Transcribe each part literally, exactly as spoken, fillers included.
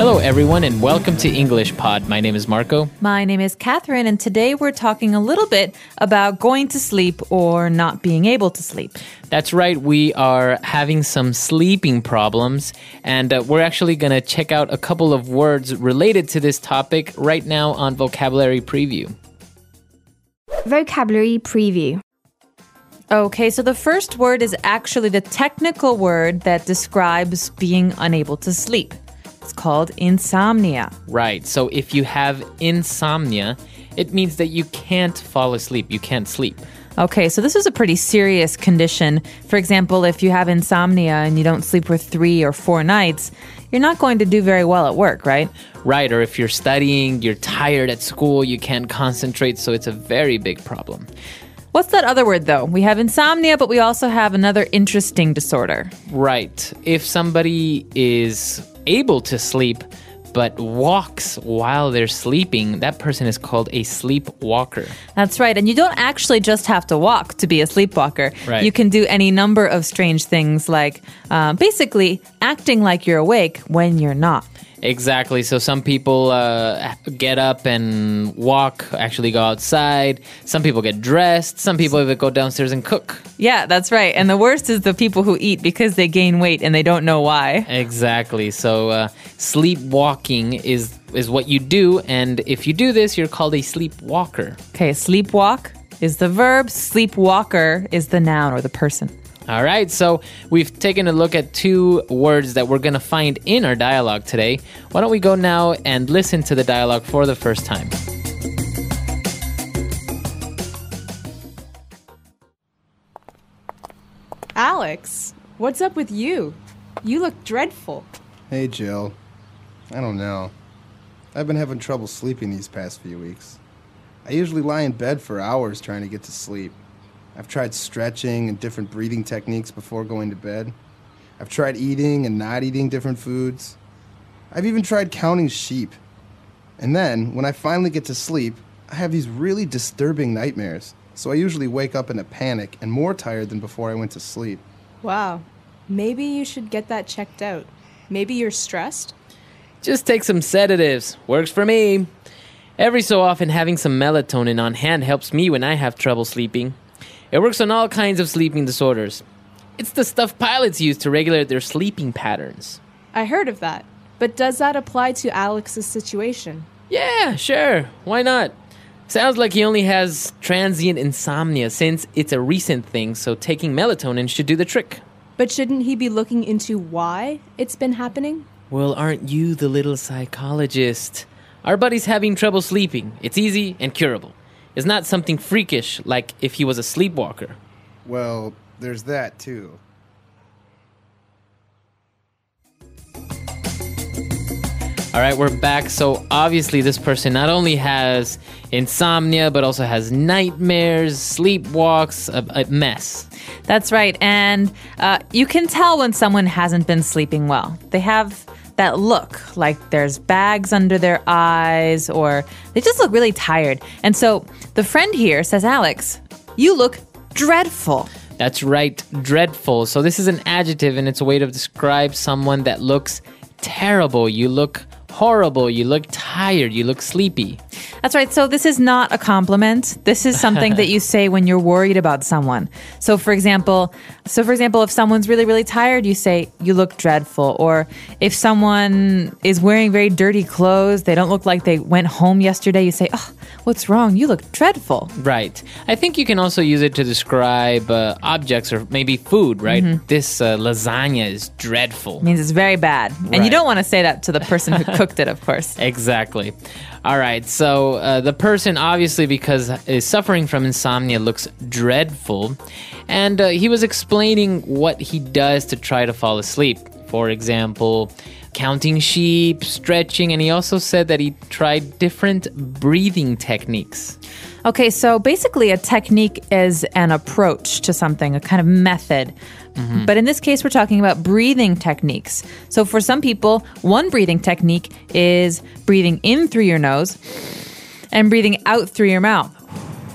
Hello, everyone, and welcome to English Pod. My name is Marco. My name is Catherine, and today we're talking a little bit about going to sleep or not being able to sleep. That's right. We are having some sleeping problems, and uh, we're actually going to check out a couple of words related to this topic right now on Vocabulary Preview. Vocabulary Preview. Okay, so the first word is actually the technical word that describes being unable to sleep. It's called insomnia. Right. So if you have insomnia, it means that you can't fall asleep. You can't sleep. Okay, so this is a pretty serious condition. For example, if you have insomnia and you don't sleep for three or four nights, you're not going to do very well at work, right? Right, or if you're studying, you're tired at school, you can't concentrate, so it's a very big problem. What's that other word, though? We have insomnia, but we also have another interesting disorder. Right. If somebody is able to sleep but walks while they're sleeping, that person is called a sleepwalker. That's right. And you don't actually just have to walk to be a sleepwalker. Right. You can do any number of strange things like uh, basically acting like you're awake when you're not. Exactly. So some people uh, get up and walk, actually go outside. Some people get dressed. Some people even go downstairs and cook. Yeah, that's right. And the worst is the people who eat because they gain weight and they don't know why. Exactly. So uh, sleepwalking is, is what you do. And if you do this, you're called a sleepwalker. Okay, sleepwalk is the verb. Sleepwalker is the noun or the person. All right, so we've taken a look at two words that we're going to find in our dialogue today. Why don't we go now and listen to the dialogue for the first time? Alex, what's up with you? You look dreadful. Hey, Jill. I don't know. I've been having trouble sleeping these past few weeks. I usually lie in bed for hours trying to get to sleep. I've tried stretching and different breathing techniques before going to bed. I've tried eating and not eating different foods. I've even tried counting sheep. And then, when I finally get to sleep, I have these really disturbing nightmares. So I usually wake up in a panic and more tired than before I went to sleep. Wow. Maybe you should get that checked out. Maybe you're stressed? Just take some sedatives. Works for me. Every so often, having some melatonin on hand helps me when I have trouble sleeping. It works on all kinds of sleeping disorders. It's the stuff pilots use to regulate their sleeping patterns. I heard of that. But does that apply to Alex's situation? Yeah, sure. Why not? Sounds like he only has transient insomnia since it's a recent thing, so taking melatonin should do the trick. But shouldn't he be looking into why it's been happening? Well, aren't you the little psychologist? Our buddy's having trouble sleeping. It's easy and curable. It's not something freakish like if he was a sleepwalker. Well, there's that, too. All right, we're back. So obviously this person not only has insomnia, but also has nightmares, sleepwalks, a, a mess. That's right. And uh, you can tell when someone hasn't been sleeping well. They have that look like there's bags under their eyes or they just look really tired. And so the friend here says, Alex, you look dreadful. That's right, dreadful. So this is an adjective and it's a way to describe someone that looks terrible. You look horrible. You look tired. You look sleepy. That's right. So this is not a compliment. This is something that you say when you're worried about someone. So for example, so for example, if someone's really, really tired, you say, you look dreadful. Or if someone is wearing very dirty clothes, they don't look like they went home yesterday, you say, oh, what's wrong? You look dreadful. Right. I think you can also use it to describe uh, objects or maybe food, right? Mm-hmm. This uh, lasagna is dreadful. It means it's very bad. And right. You don't want to say that to the person who cooked it, of course. Exactly. All right. So uh, the person, obviously, because is suffering from insomnia, looks dreadful. And uh, he was explaining what he does to try to fall asleep. For example, counting sheep, stretching, and he also said that he tried different breathing techniques. Okay, so basically a technique is an approach to something, a kind of method. Mm-hmm. But in this case, we're talking about breathing techniques. So for some people, one breathing technique is breathing in through your nose and breathing out through your mouth.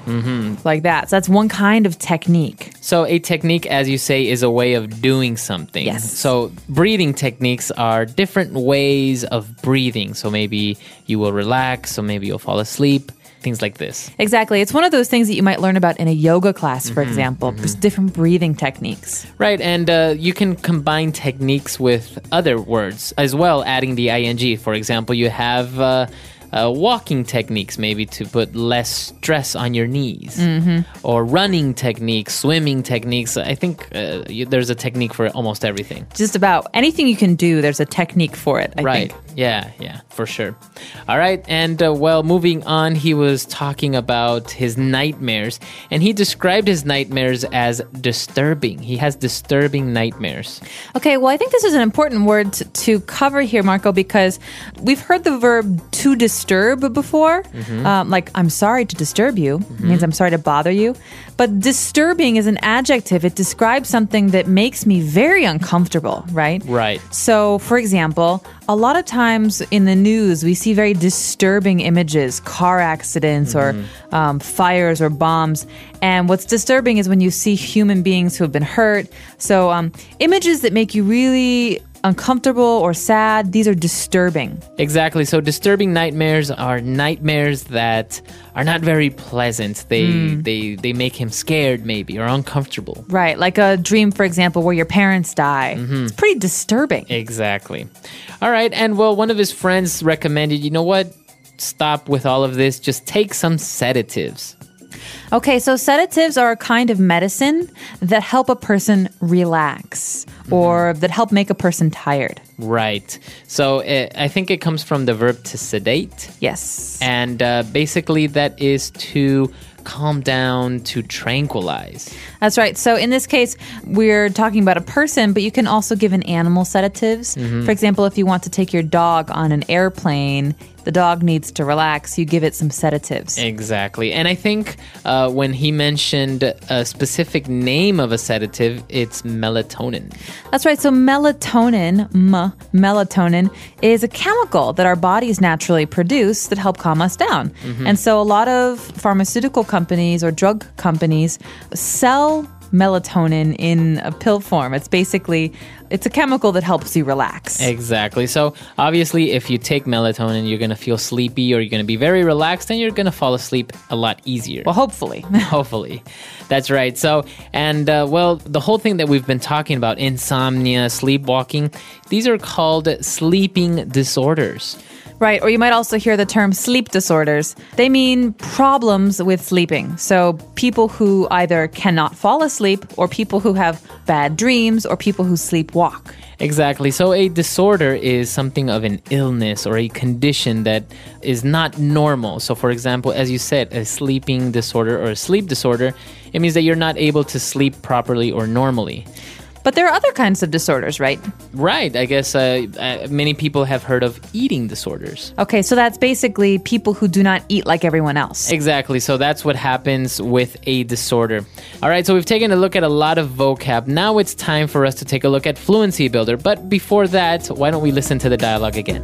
Mm-hmm. Like that. So that's one kind of technique. So a technique, as you say, is a way of doing something. Yes. So breathing techniques are different ways of breathing. So maybe you will relax, so maybe you'll fall asleep, things like this. Exactly. It's one of those things that you might learn about in a yoga class, for mm-hmm, example. Mm-hmm. There's different breathing techniques. Right, and uh, you can combine techniques with other words as well, adding the ing. For example, you have... Uh, Uh, walking techniques, maybe to put less stress on your knees, mm-hmm. or running techniques, swimming techniques. I think uh, you, there's a technique for almost everything. Just about anything you can do, there's a technique for it, I right. think. Yeah, yeah, for sure. All right, and uh, well, moving on, he was talking about his nightmares, and he described his nightmares as disturbing. He has disturbing nightmares. Okay, well, I think this is an important word to, to cover here, Marco, because we've heard the verb to disturb before. Mm-hmm. Um, like, I'm sorry to disturb you. Mm-hmm. It means I'm sorry to bother you. But disturbing is an adjective. It describes something that makes me very uncomfortable, right? Right. So, for example, a lot of times in the news, we see very disturbing images, car accidents mm-hmm. or um, fires or bombs. And what's disturbing is when you see human beings who have been hurt. So um, images that make you really uncomfortable or sad, these are disturbing. Exactly. So disturbing nightmares are nightmares that are not very pleasant. They mm. they they make him scared maybe or uncomfortable. Right. Like a dream, for example, where your parents die. Mm-hmm. It's pretty disturbing. Exactly. All right. And well, one of his friends recommended, you know what? Stop with all of this. Just take some sedatives. Okay, so sedatives are a kind of medicine that help a person relax or mm-hmm. that help make a person tired. Right. So it, I think it comes from the verb to sedate. Yes. And uh, basically that is to calm down, to tranquilize. That's right. So in this case, we're talking about a person, but you can also give an animal sedatives. Mm-hmm. For example, if you want to take your dog on an airplane, the dog needs to relax, you give it some sedatives. Exactly. And I think uh, when he mentioned a specific name of a sedative, it's melatonin. That's right. So melatonin, m, melatonin, is a chemical that our bodies naturally produce that help calm us down. Mm-hmm. And so a lot of pharmaceutical companies or drug companies sell melatonin in a pill form. It's basically, it's a chemical that helps you relax. Exactly. So obviously if you take melatonin, you're going to feel sleepy or you're going to be very relaxed and you're going to fall asleep a lot easier. Well, hopefully. Hopefully. That's right. So, and uh, well, the whole thing that we've been talking about, insomnia, sleepwalking, these are called sleeping disorders. Right, or you might also hear the term sleep disorders. They mean problems with sleeping. So people who either cannot fall asleep or people who have bad dreams or people who sleepwalk. Exactly. So a disorder is something of an illness or a condition that is not normal. So for example, as you said, a sleeping disorder or a sleep disorder, it means that you're not able to sleep properly or normally. But there are other kinds of disorders, right? Right. I guess uh, uh, many people have heard of eating disorders. Okay, so that's basically people who do not eat like everyone else. Exactly. So that's what happens with a disorder. All right, so we've taken a look at a lot of vocab. Now it's time for us to take a look at Fluency Builder. But before that, why don't we listen to the dialogue again?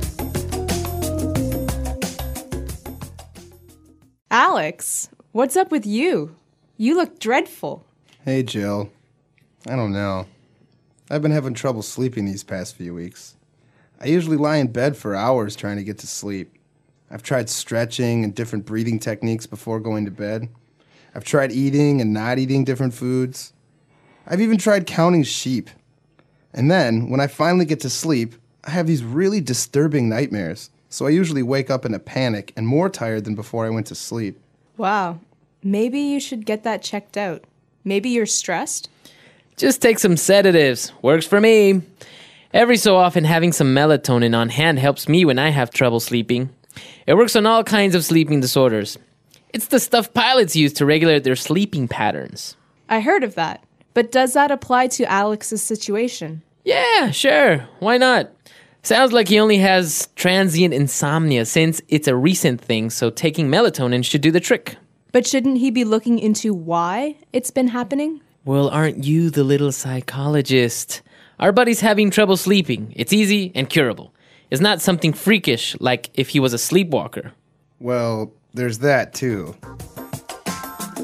Alex, what's up with you? You look dreadful. Hey, Jill. I don't know. I've been having trouble sleeping these past few weeks. I usually lie in bed for hours trying to get to sleep. I've tried stretching and different breathing techniques before going to bed. I've tried eating and not eating different foods. I've even tried counting sheep. And then, when I finally get to sleep, I have these really disturbing nightmares. So I usually wake up in a panic and more tired than before I went to sleep. Wow. Maybe you should get that checked out. Maybe you're stressed? Just take some sedatives. Works for me. Every so often, having some melatonin on hand helps me when I have trouble sleeping. It works on all kinds of sleeping disorders. It's the stuff pilots use to regulate their sleeping patterns. I heard of that. But does that apply to Alex's situation? Yeah, sure. Why not? Sounds like he only has transient insomnia since it's a recent thing, so taking melatonin should do the trick. But shouldn't he be looking into why it's been happening? Well, aren't you the little psychologist? Our buddy's having trouble sleeping. It's easy and curable. It's not something freakish like if he was a sleepwalker. Well, there's that too.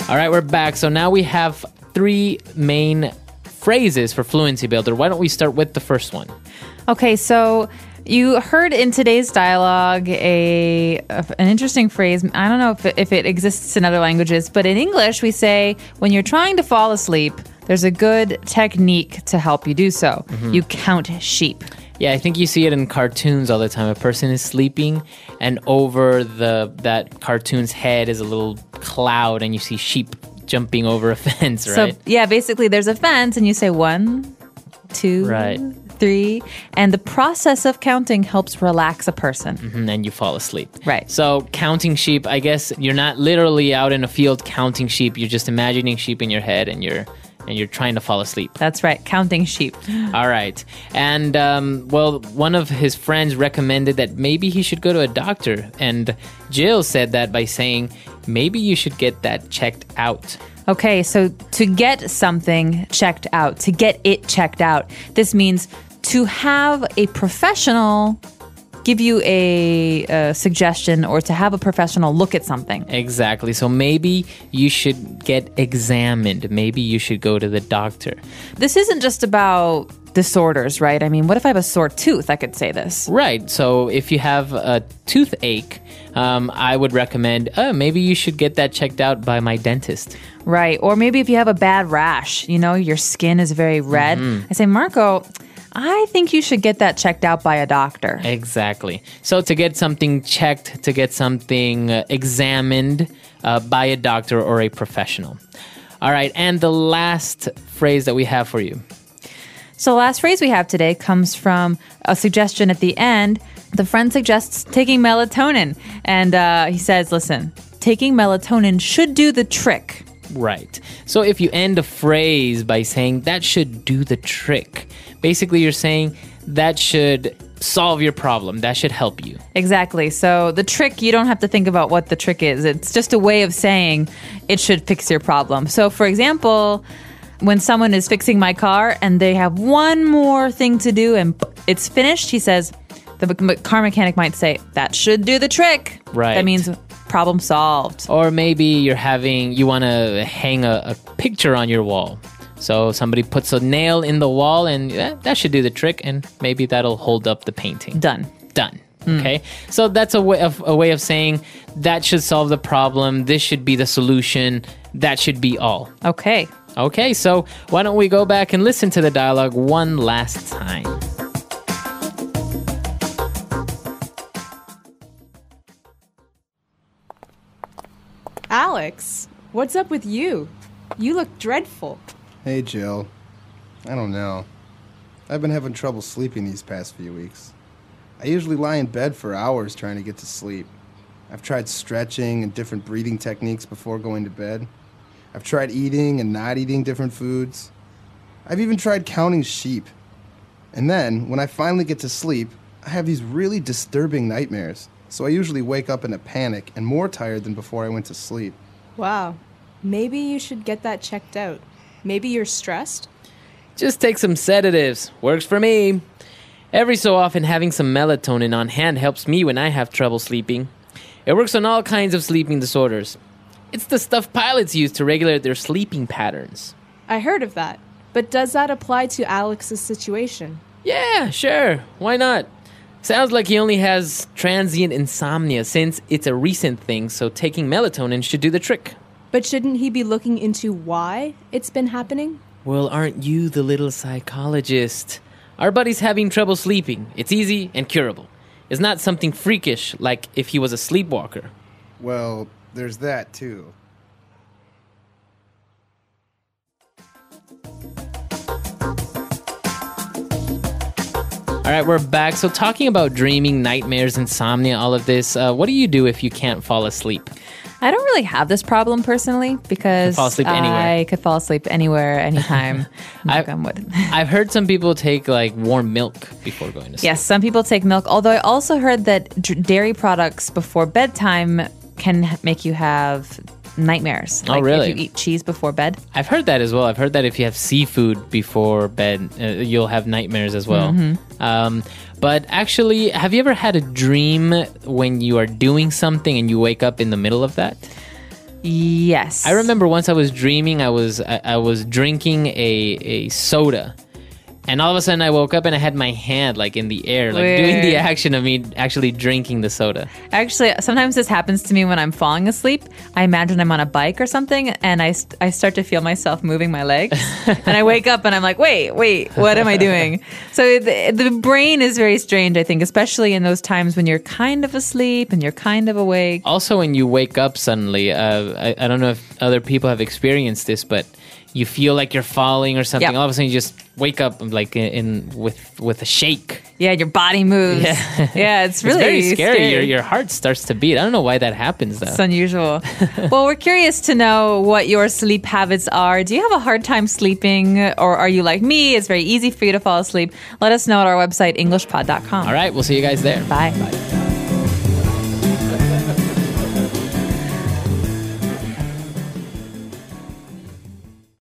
All right, we're back. So now we have three main phrases for Fluency Builder. Why don't we start with the first one? Okay, so you heard in today's dialogue a, a an interesting phrase. I don't know if it, if it exists in other languages, but in English we say when you're trying to fall asleep, there's a good technique to help you do so. Mm-hmm. You count sheep. Yeah, I think you see it in cartoons all the time. A person is sleeping, and over the that cartoon's head is a little cloud, and you see sheep jumping over a fence, right? So, yeah, basically there's a fence, and you say one, two, right. three, and the process of counting helps relax a person. Mm-hmm, and you fall asleep. Right. So counting sheep, I guess you're not literally out in a field counting sheep. You're just imagining sheep in your head, and you're and you're trying to fall asleep. That's right, counting sheep. All right. And, um, well, one of his friends recommended that maybe he should go to a doctor. And Jill said that by saying, maybe you should get that checked out. Okay, so to get something checked out, to get it checked out, this means to have a professional give you a, a suggestion or to have a professional look at something. Exactly. So maybe you should get examined. Maybe you should go to the doctor. This isn't just about disorders, right? I mean, what if I have a sore tooth? I could say this. Right. So if you have a toothache, um, I would recommend, oh, maybe you should get that checked out by my dentist. Right. Or maybe if you have a bad rash, you know, your skin is very red. Mm-hmm. I say, Marco, I think you should get that checked out by a doctor. Exactly. So to get something checked, to get something uh, examined uh, by a doctor or a professional. All right. And the last phrase that we have for you. So the last phrase we have today comes from a suggestion at the end. The friend suggests taking melatonin. And uh, he says, listen, taking melatonin should do the trick. Right. So if you end a phrase by saying that should do the trick, basically you're saying that should solve your problem. That should help you. Exactly. So the trick, you don't have to think about what the trick is. It's just a way of saying it should fix your problem. So for example, when someone is fixing my car and they have one more thing to do and it's finished, he says, the car mechanic might say, that should do the trick. Right. That means problem solved. Or maybe you're having, you want to hang a, a picture on your wall. So somebody puts a nail in the wall and yeah, that should do the trick, and maybe that'll hold up the painting. Done. Done. Mm. Okay. So that's a way of a way of saying that should solve the problem. This should be the solution. That should be all. Okay. Okay. So why don't we go back and listen to the dialogue one last time? Alex, what's up with you? You look dreadful. Hey, Jill. I don't know. I've been having trouble sleeping these past few weeks. I usually lie in bed for hours trying to get to sleep. I've tried stretching and different breathing techniques before going to bed. I've tried eating and not eating different foods. I've even tried counting sheep. And then, when I finally get to sleep, I have these really disturbing nightmares. So I usually wake up in a panic and more tired than before I went to sleep. Wow. Maybe you should get that checked out. Maybe you're stressed? Just take some sedatives. Works for me. Every so often, having some melatonin on hand helps me when I have trouble sleeping. It works on all kinds of sleeping disorders. It's the stuff pilots use to regulate their sleeping patterns. I heard of that. But does that apply to Alex's situation? Yeah, sure. Why not? Sounds like he only has transient insomnia since it's a recent thing, so taking melatonin should do the trick. But shouldn't he be looking into why it's been happening? Well, aren't you the little psychologist? Our buddy's having trouble sleeping. It's easy and curable. It's not something freakish like if he was a sleepwalker. Well, there's that too. All right, we're back. So talking about dreaming, nightmares, insomnia, all of this, uh, what do you do if you can't fall asleep? I don't really have this problem personally because fall asleep anywhere. I could fall asleep anywhere, anytime. Knock on wood. I've heard some people take like warm milk before going to sleep. Yes, some people take milk. Although I also heard that d- dairy products before bedtime can make you have nightmares. Oh, like really? if you eat cheese before bed. I've heard that as well. I've heard that if you have seafood before bed, uh, you'll have nightmares as well. Mm-hmm. Um, but actually, have you ever had a dream when you are doing something and you wake up in the middle of that? Yes. I remember once I was dreaming, I was I, I was drinking a, a soda. And all of a sudden I woke up and I had my hand like in the air, like Weird. doing the action of me actually drinking the soda. Actually, sometimes this happens to me when I'm falling asleep. I imagine I'm on a bike or something, and I, st- I start to feel myself moving my legs. And I wake up and I'm like, wait, wait, what am I doing? So the, the brain is very strange, I think, especially in those times when you're kind of asleep and you're kind of awake. Also, when you wake up suddenly, uh, I, I don't know if other people have experienced this, but you feel like you're falling or something. Yeah. All of a sudden, you just wake up like in, in with with a shake. Yeah, your body moves. Yeah, yeah it's really it's very scary. scary. Your your heart starts to beat. I don't know why that happens though. It's unusual. Well, we're curious to know what your sleep habits are. Do you have a hard time sleeping, or are you like me? It's very easy for you to fall asleep. Let us know at our website, english pod dot com. All right, we'll see you guys there. Bye. Bye.